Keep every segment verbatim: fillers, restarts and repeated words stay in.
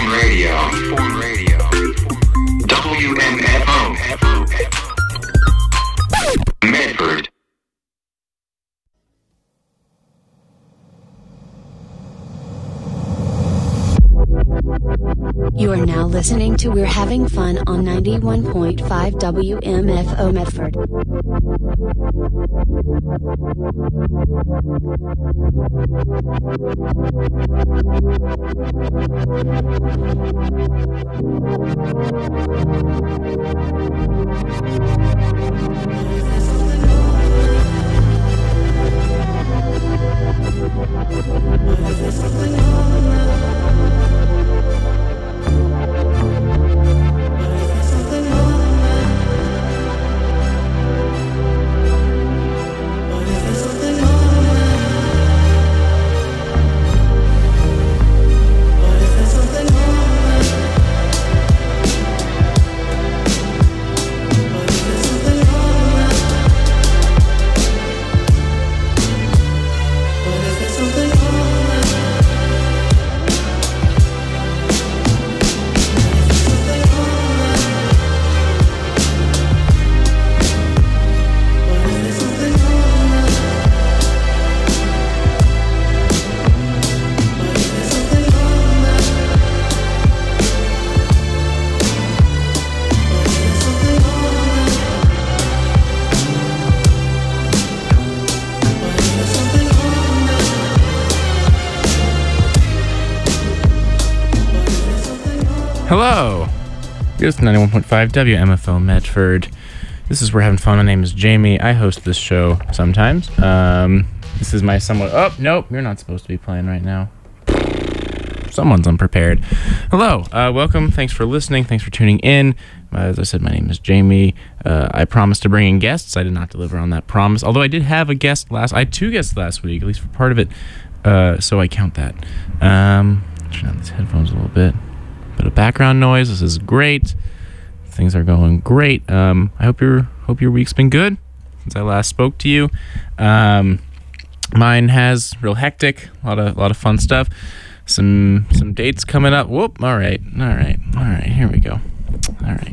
Freeform Radio. Freeform Radio. W M F O. Medford. You are now listening to We're Having Fun on ninety-one point five W M F O Medford. Hello! You're listening to ninety-one point five W M F O Medford. This is We're Having Fun. My name is Jamie. I host this show sometimes. Um, this is my somewhat... Oh, nope, you're not supposed to be playing right now. Someone's unprepared. Hello, uh, welcome. Thanks for listening. Thanks for tuning in. Uh, as I said, my name is Jamie. Uh, I promised to bring in guests. I did not deliver on that promise. Although I did have a guest last... I had two guests last week, at least for part of it. Uh, so I count that. Um, turn on these headphones a little bit. Bit of background noise. This is great. Things are going great. Um, I hope your hope your week's been good since I last spoke to you. Um, mine has real hectic. A lot of a lot of fun stuff. Some some dates coming up. Whoop. All right. All right. All right. Here we go. All right.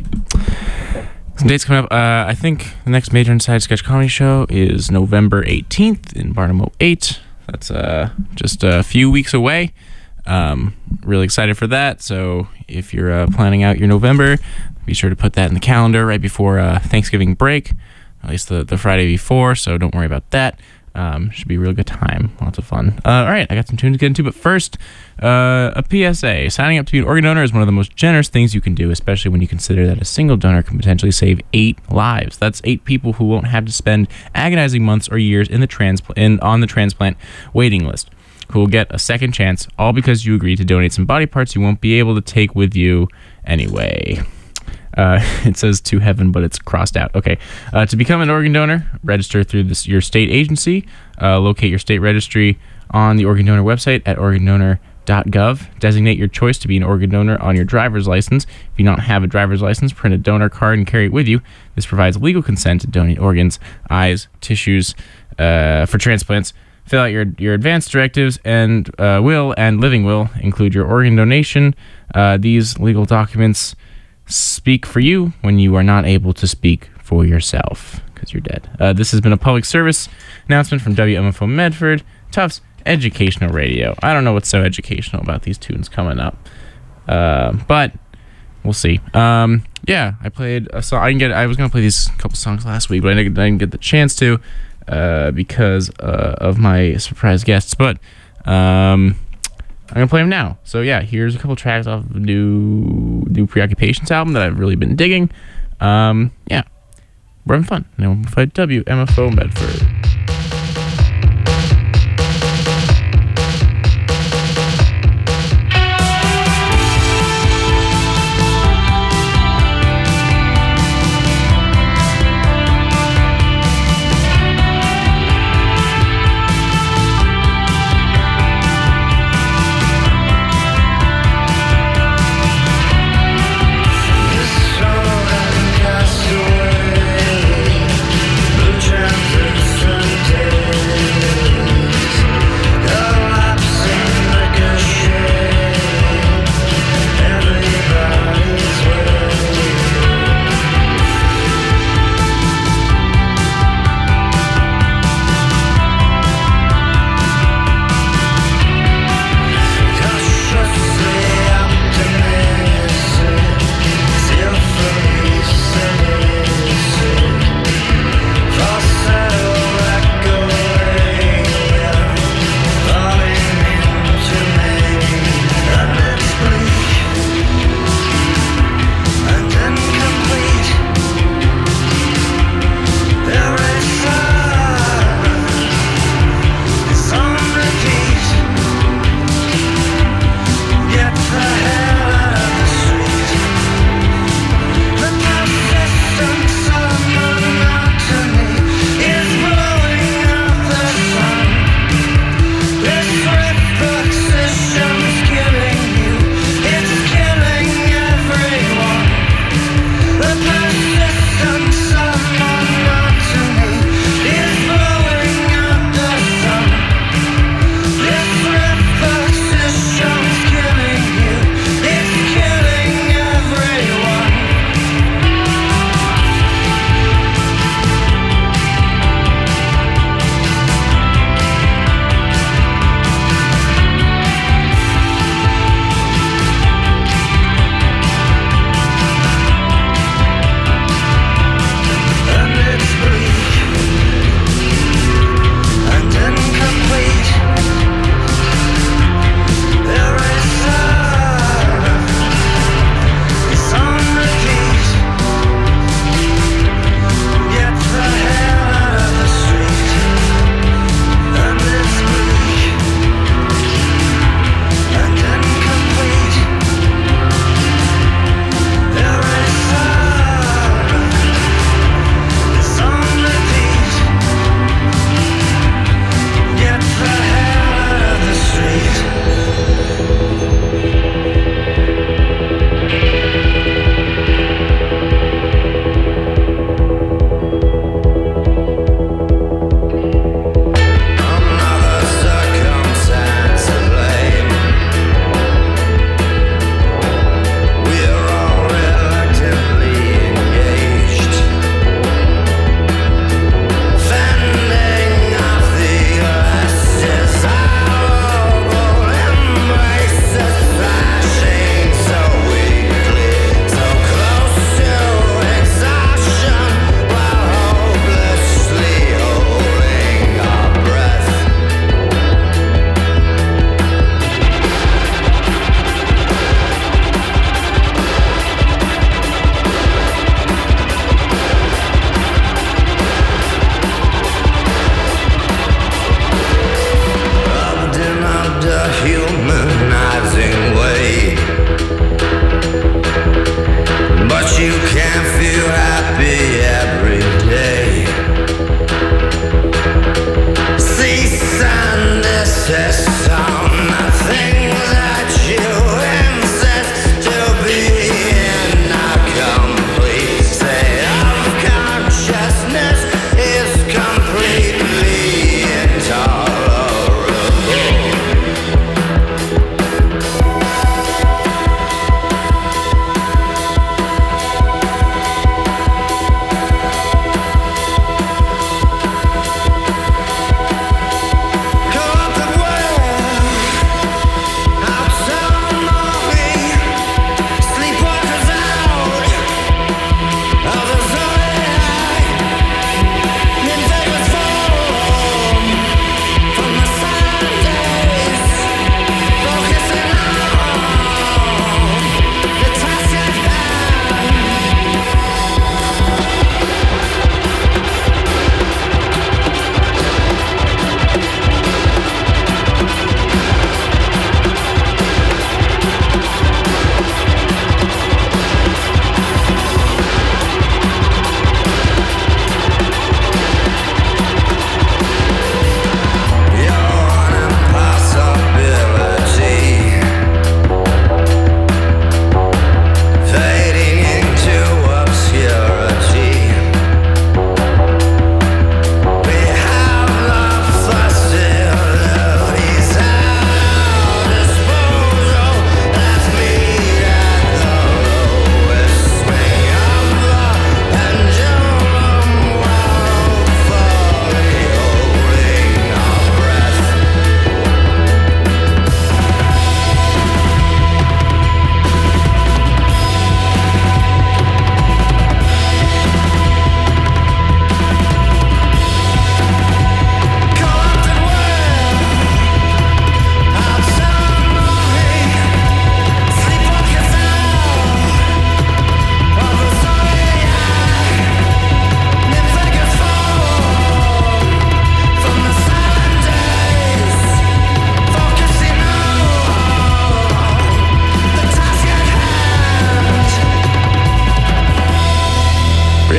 Some dates coming up. Uh, I think the next Major Inside Sketch Comedy show is November eighteenth in Barnum oh eight. That's uh just a few weeks away. Um, really excited for that. So if you're uh, planning out your November, be sure to put that in the calendar right before uh, Thanksgiving break, at least the, the Friday before. So don't worry about that. Um, should be a real good time. Lots of fun. Uh, all right, I got some tunes to get into, but first, uh, a P S A. Signing up to be an organ donor is one of the most generous things you can do, especially when you consider that a single donor can potentially save eight lives. That's eight people who won't have to spend agonizing months or years in the transplant in on the transplant waiting list, who will get a second chance, all because you agreed to donate some body parts you won't be able to take with you anyway. Uh, it says to heaven, but it's crossed out. Okay. Uh, to become an organ donor, register through this, your state agency. Uh, locate your state registry on the organ donor website at organ donor dot gov. Designate your choice to be an organ donor on your driver's license. If you don't have a driver's license, print a donor card and carry it with you. This provides legal consent to donate organs, eyes, tissues uh, for transplants. Fill out your, your advance directives and uh, will and living will include your organ donation. Uh, these legal documents speak for you when you are not able to speak for yourself because you're dead. Uh, this has been a public service announcement from W M F O Medford, Tufts Educational Radio. I don't know what's so educational about these tunes coming up, uh, but we'll see. Um, yeah, I played a song. I didn't get. I was gonna play these couple songs last week, but I didn't, I didn't get the chance to. Uh, because uh, of my surprise guests, but um, I'm gonna play them now. So yeah, here's a couple tracks off of the new new Preoccupations album that I've really been digging. Um, yeah, we're having fun. Now we'll fight W M F O Medford. Blue transit.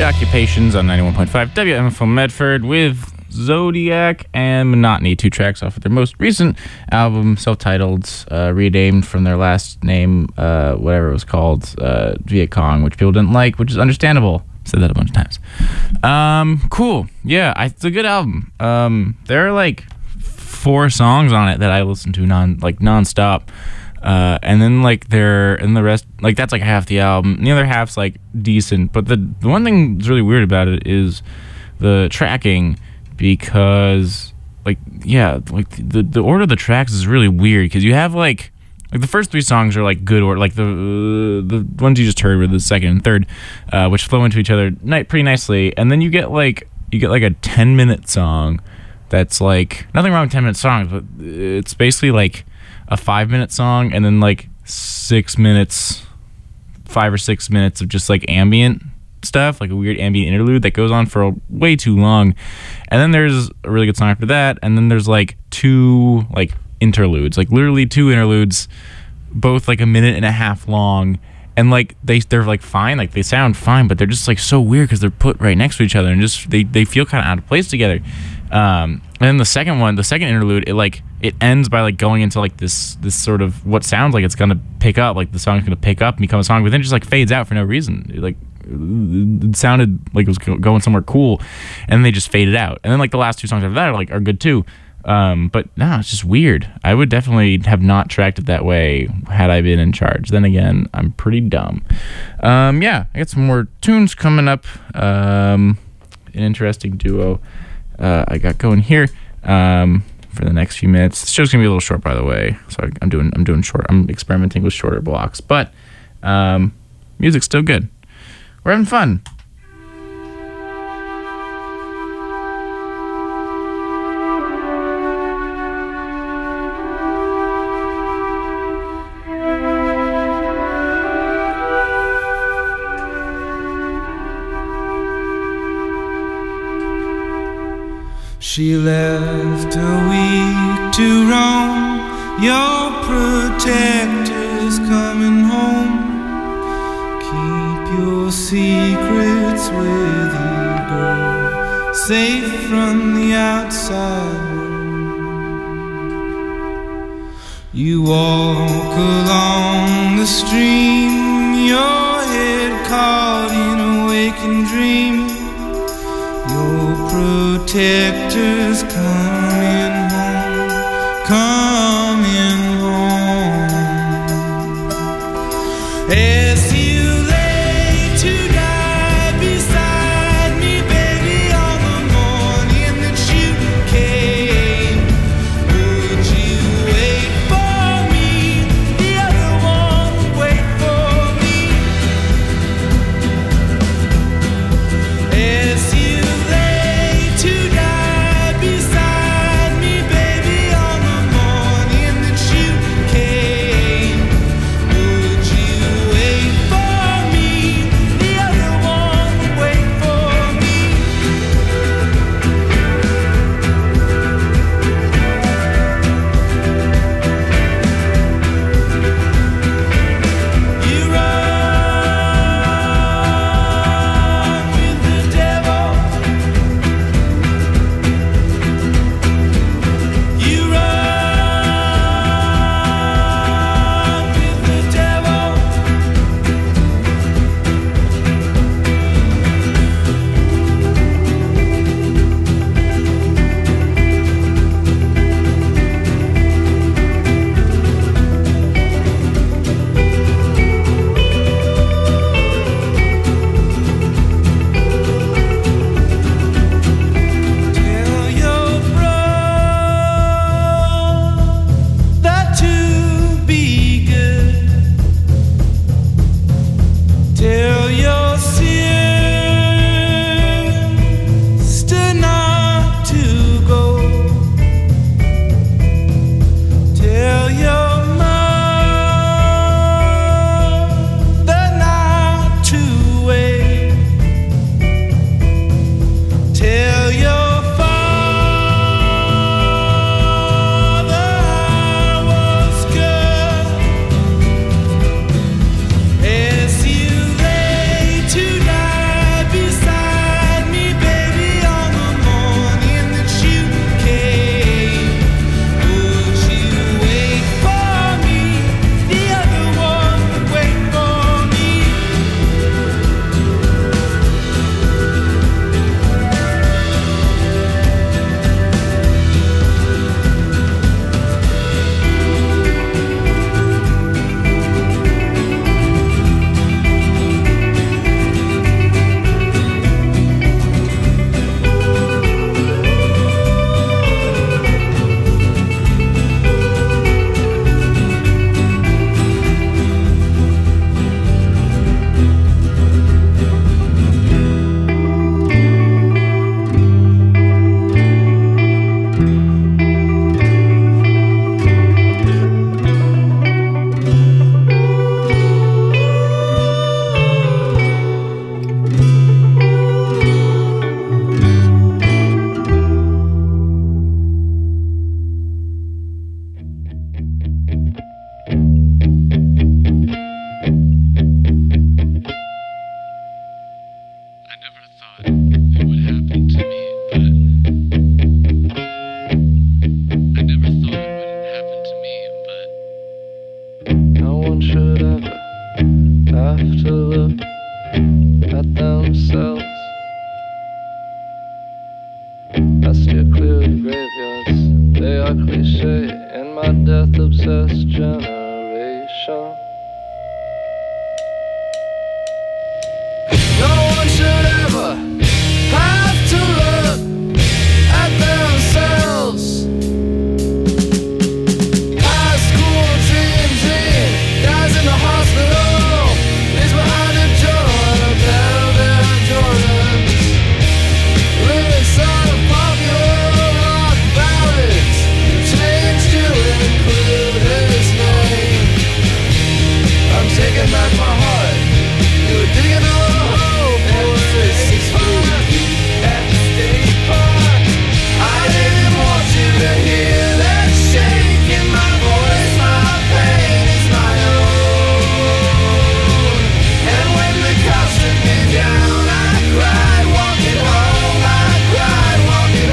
Preoccupations on ninety-one point five W M F O Medford with Zodiac and Monotony, two tracks off of their most recent album, self-titled, uh, renamed from their last name, uh, whatever it was called, uh, Viet Cong, which people didn't like, which is understandable. Said that a bunch of times. Um, cool. Yeah, I, it's a good album. Um, there are like four songs on it that I listen to non like nonstop. Uh, and then like there and the rest, like that's like half the album. The other half's like decent, but the, the one thing that's really weird about it is the tracking, because like yeah, like the the order of the tracks is really weird, because you have like like the first three songs are like good order, like the uh, the ones you just heard were the second and third, uh, which flow into each other ni- pretty nicely, and then you get like you get like a ten minute song that's like nothing wrong with ten minute songs, but it's basically like a five minute song and then like six minutes, five or six minutes of just like ambient stuff, like a weird ambient interlude that goes on for way too long, and then there's a really good song after that, and then there's like two like interludes, like literally two interludes, both like a minute and a half long, and like they they're like fine, like they sound fine, but they're just like so weird because they're put right next to each other and just they they feel kind of out of place together. Um, and then the second one, the second interlude, it like it ends by like going into like this this sort of what sounds like it's gonna pick up, like the song's gonna pick up and become a song, but then it just like fades out for no reason. It, like it sounded like it was going somewhere cool, and then they just faded out. And then like the last two songs after that are like are good too. Um, but no, it's just weird. I would definitely have not tracked it that way had I been in charge. Then again, I'm pretty dumb. Um, yeah, I got some more tunes coming up. Um, an interesting duo uh, I got going here um, for the next few minutes. The show's gonna be a little short, by the way. So I'm doing I'm doing short. I'm experimenting with shorter blocks, but um, music's still good. We're having fun. She left a week to roam. Your protector's coming home. Keep your secrets with you, girl, safe from the outside world. You walk along the stream, your head caught in a waking dream. Your protector's coming home, coming home. As you lay to die beside me, baby, on the morning that you came, would you wait for me? The other one would wait for me. As you to die beside me, baby, on the morning that you came, would you wait for have to look at themselves. I steer clear of graveyards, they are cliche in my death-obsessed generation. No one should ever have to look at themselves. High school dream, dream, dies in the hospital, leaves behind a journal and a pair of Air Jordans. Lyrics out of popular rock ballads, changed to include his name. I'm taking back my heart, you were digging a hole for six feet at the state park. I didn't want you to hear that shake in my voice, my pain is my own. And when the cops took me down, I cried walking home, I cried walking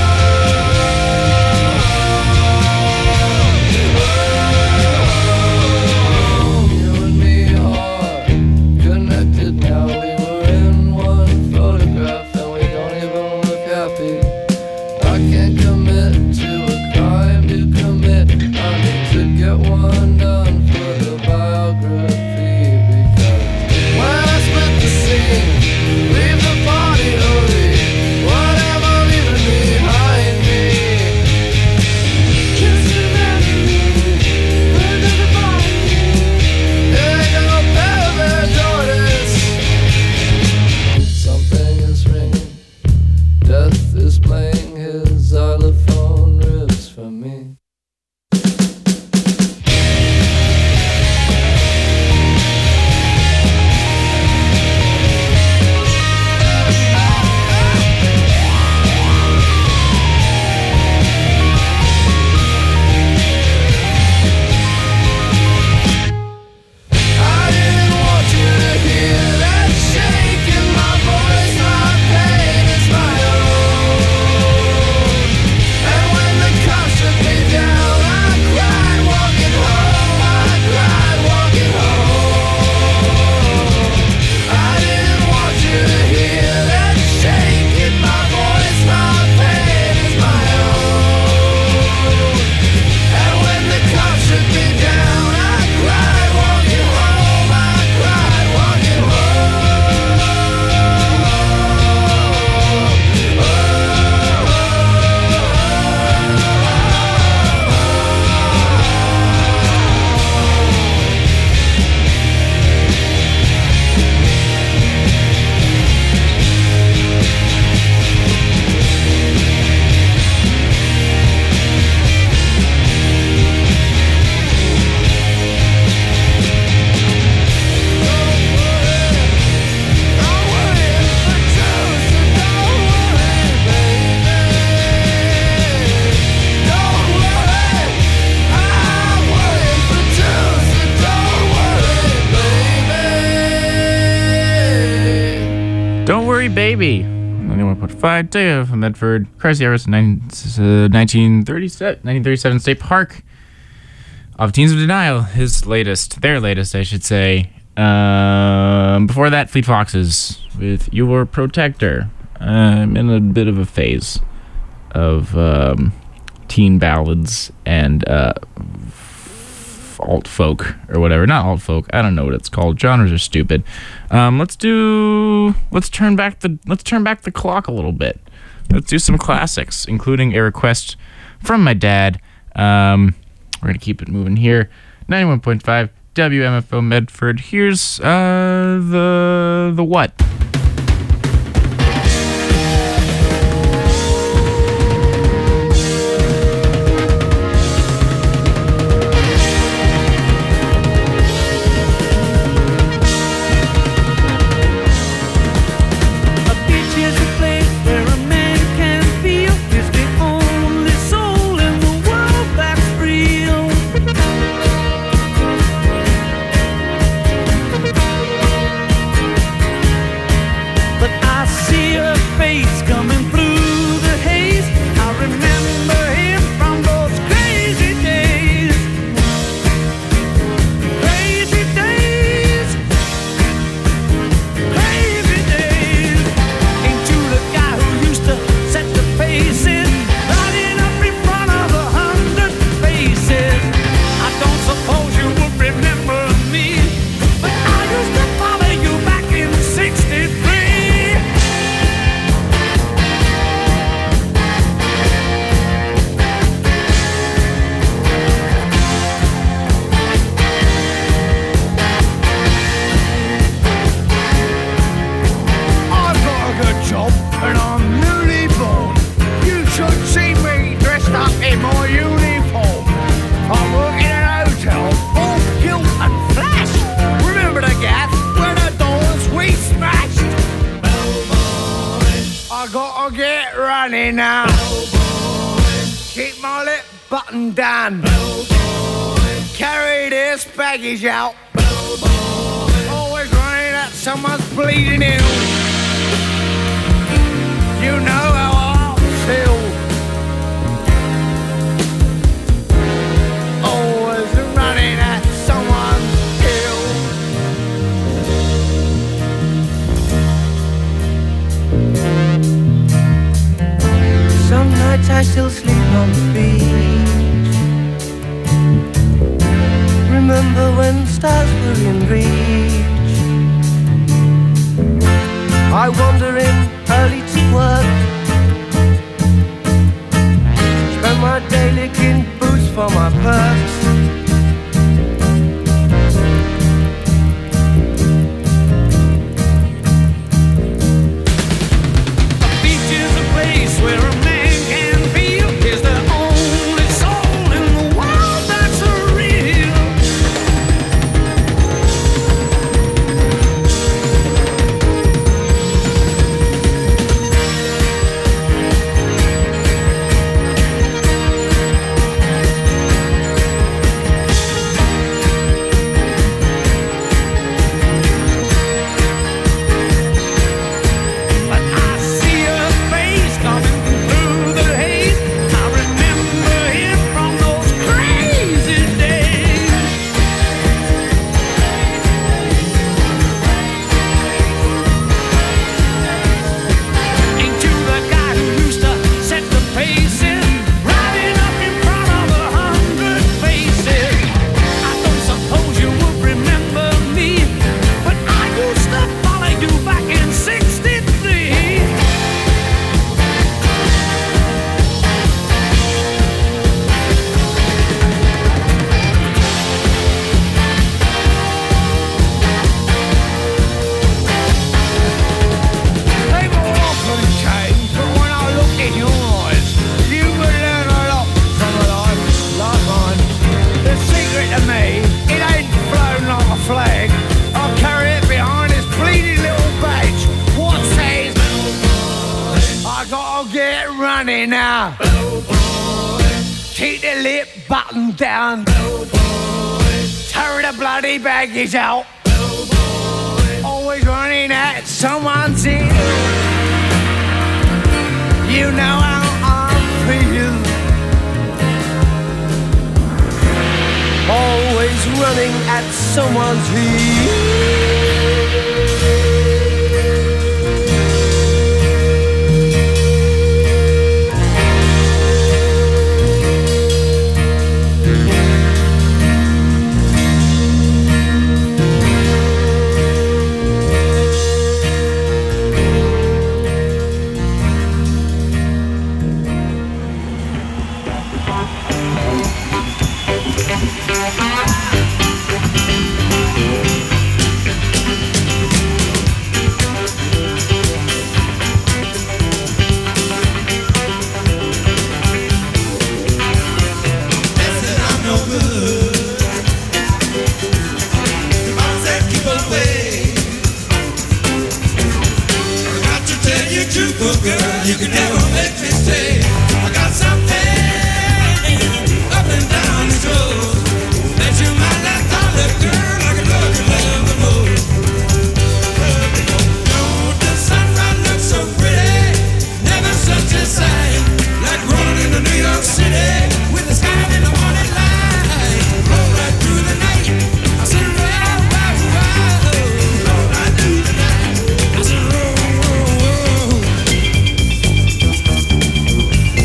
home. You and me are connected now, we were in one photograph and we don't even look happy. I can't commit to a crime to commit, I need to get one done for the biography. Because when I split the scene, leave the body early, whatever leaving behind me. Just imagine me, under the body, there ain't no pair of Air Jordans. Something is ringing, death is playing his xylophone riffs for me. I didn't want you to hear that shake in my voice, my pain is my own. And when the cops took me down, I cried walking home, I cried walking home. I didn't want you to hear that shake in my voice, my pain is my own. And when the cops took me down, I cried walking home, I cried walking Don't worry, baby. ninety-one point five W from Medford. Crazy Hours, nineteen thirty-seven State Park. Of Teens of Denial, his latest, their latest, I should say. Um, before that, Fleet Foxes with Your Protector. I'm in a bit of a phase of um, teen ballads and uh, alt folk or whatever. Not alt folk. I don't know what it's called. Genres are stupid. Um, let's do. Let's turn back the. Let's turn back the clock a little bit. Let's do some classics, including a request from my dad. Um, we're gonna keep it moving here. ninety-one point five W M F O Medford. Here's uh, the the what. Real. running now. Keep my lip button down. Carry this baggage out. Always running at someone's bleeding ill. You know how I feel. Always running at someone's hill. Some nights I still sleep on the beach. Remember when stars were in reach. I wander in early to work. Spend my day licking boots for my perks. A beach is a place where a man can feel is the only soul in the world that's real. But I see her face coming through the haze. I remember him from those crazy days. Ain't you the guy who used to set the pace in, riding up in front of a hundred faces? I don't suppose you would remember me, but I used to follow you back in sixty-three. They were awfully changed, but when I look in your eyes, you could learn a lot from a life like mine. The secret to me, it ain't flown like a flag. I carry it behind this bleeding little badge. What says, I gotta get running now. Keep the lip button down. Tear the bloody baggage out. Always running at someone's ear. You know how I feel. Always running at someone's ear. You can never make me stay. I got something up and down the road that you might not call a girl like a dog you love the most. Don't the sunrise look so pretty? Never such a sight like rolling into New York City with the sky in the morning light. Roll right through the night. I said roll, roll, roll, roll right through the night. I said roll, roll, roll.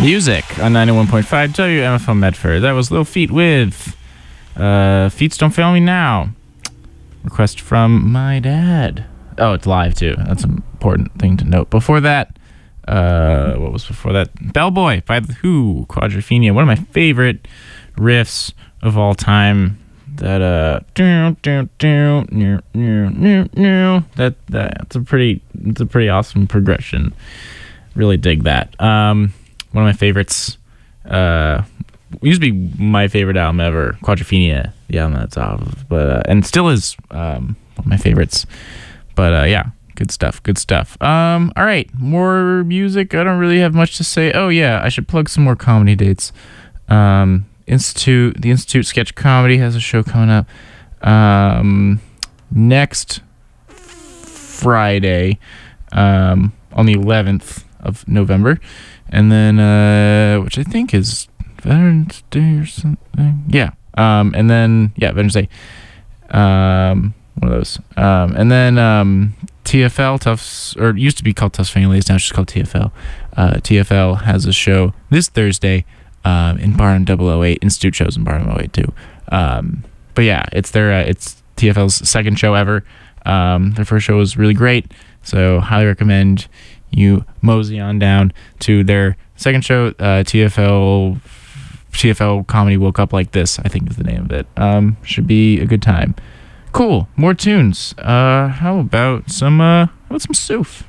Music on ninety-one point five W M F O Medford. That was Lil Feat with uh, Feats Don't Fail Me Now. Request from my dad. Oh, it's live too. That's an important thing to note. Before that, uh, what was before that? Bellboy by The Who, Quadrophenia. One of my favorite riffs of all time. That uh, do, do, do, do, do, do, do. that that's a pretty, it's a pretty awesome progression. Really dig that. Um, one of my favorites. Uh, used to be my favorite album ever, Quadrophenia. The album that's off, but uh, and still is um, one of my favorites. But uh, yeah, good stuff. Good stuff. Um, all right, more music. I don't really have much to say. Oh yeah, I should plug some more comedy dates. Um, Institute, the Institute Sketch Comedy has a show coming up um, next Friday um, on the eleventh of November, and then uh, which I think is Veterans Day or something. Yeah, um, and then yeah, Veterans Day. Um, one of those, um, and then um, T F L Tufts, or it used to be called Tufts Families, now it's just called T F L. Uh, T F L has a show this Thursday. Um, in Barnum double oh eight, Institute shows in Barnum oh eight too. Um, but yeah, it's their uh, it's T F L's second show ever. Um, their first show was really great, so highly recommend you mosey on down to their second show. Uh, T F L T F L Comedy Woke Up Like This, I think is the name of it. Um, should be a good time. Cool, more tunes. Uh, how about some uh, how about some Soof?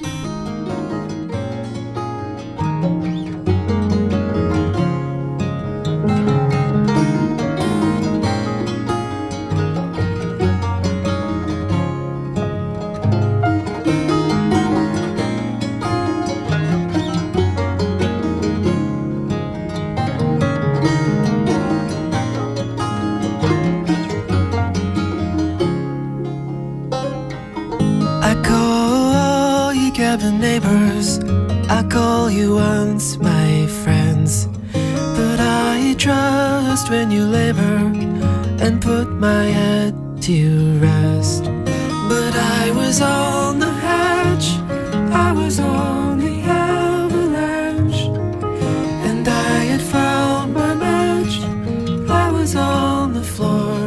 Neighbors, I call you once my friends, but I trust when you labor and put my head to rest. But I was on the hatch, I was on the avalanche, and I had found my match, I was on the floor.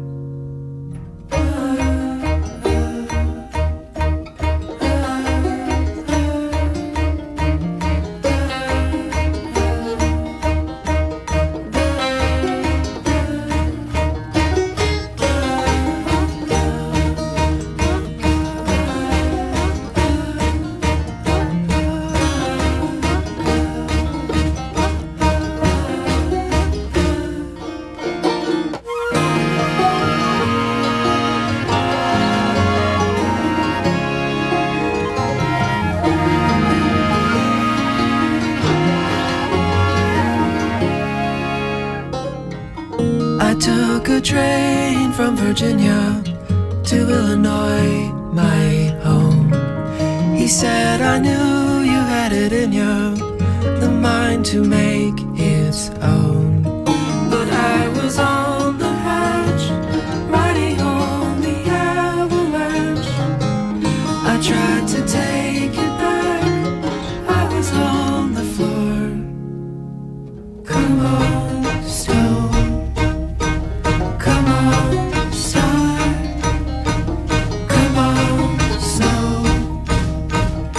Train from Virginia to Illinois, my home. He said, I knew you had it in you, the mind to make its own. But I was on the hatch, riding on the avalanche. I tried to take it back, I was on the floor. Come on, stone.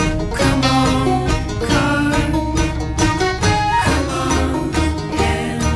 Yeah.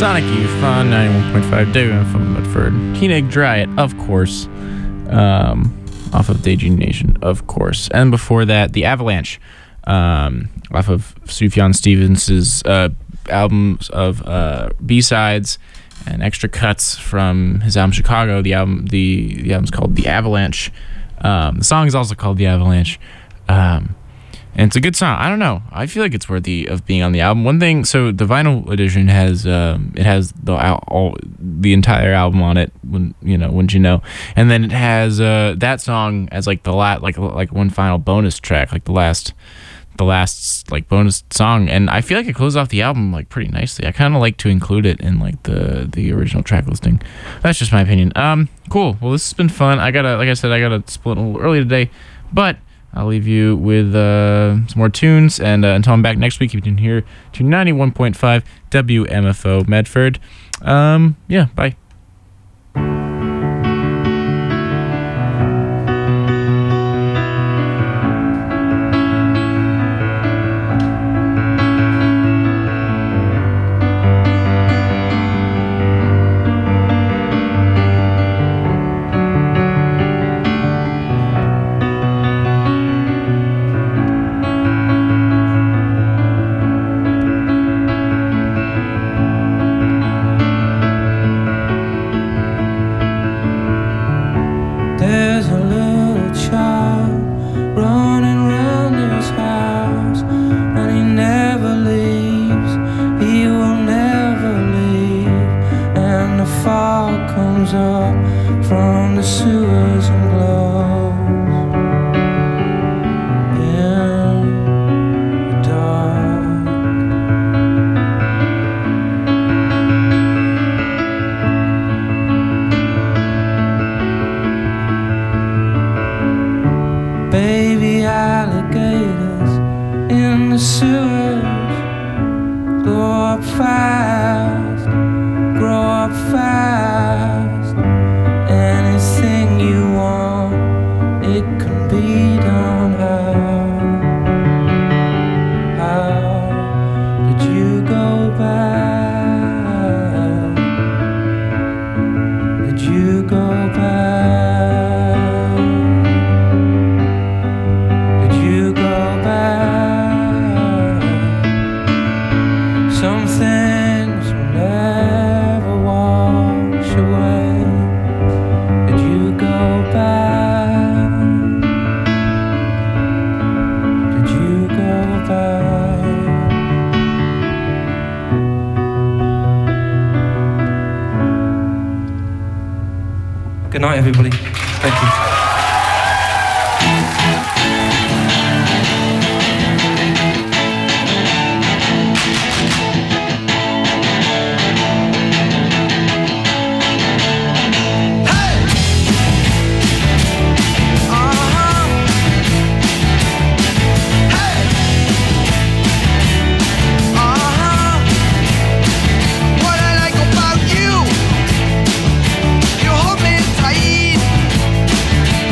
Sonic Youth on ninety-one point five W M F O Medford. Teenage Riot, of course. Um, off of Daydream Nation, of course. And before that, The Avalanche, um, off of Sufjan Stevens' uh, albums of uh, B-sides and extra cuts from his album Chicago. The album, the, the album's called The Avalanche. Um, the song is also called The Avalanche. Um, and it's a good song. I don't know. I feel like it's worthy of being on the album. One thing, so the vinyl edition has um, it has the all the entire album on it. When you know, wouldn't you know? And then it has uh, that song as like the last, like like one final bonus track, like the last, the last like bonus song. And I feel like it closes off the album like pretty nicely. I kind of like to include it in like the the original track listing. That's just my opinion. Um, cool. Well, this has been fun. I gotta, like I said, I gotta split a little early today, but I'll leave you with uh, some more tunes, and uh, until I'm back next week, you can hear to ninety-one point five W M F O Medford. Um, yeah, bye. There's a little child running round his house, and he never leaves, he will never leave. And the fog comes up from the sewers and glows in the dark. Baby alligators in the sewers grow up fast, grow up fast. Anything you want, it can be done. How, how did you go back? Did you go back? Did you go back? Some things will never wash away. Did you go back? Did you go back? Good night, everybody. Thank you. What I like about you, you hold me tight.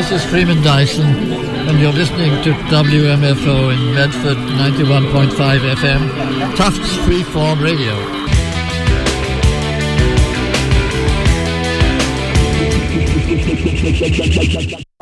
this is Freeman Dyson, and you're listening to W M F O in Medford, ninety-one point five F M, Tufts Freeform Radio.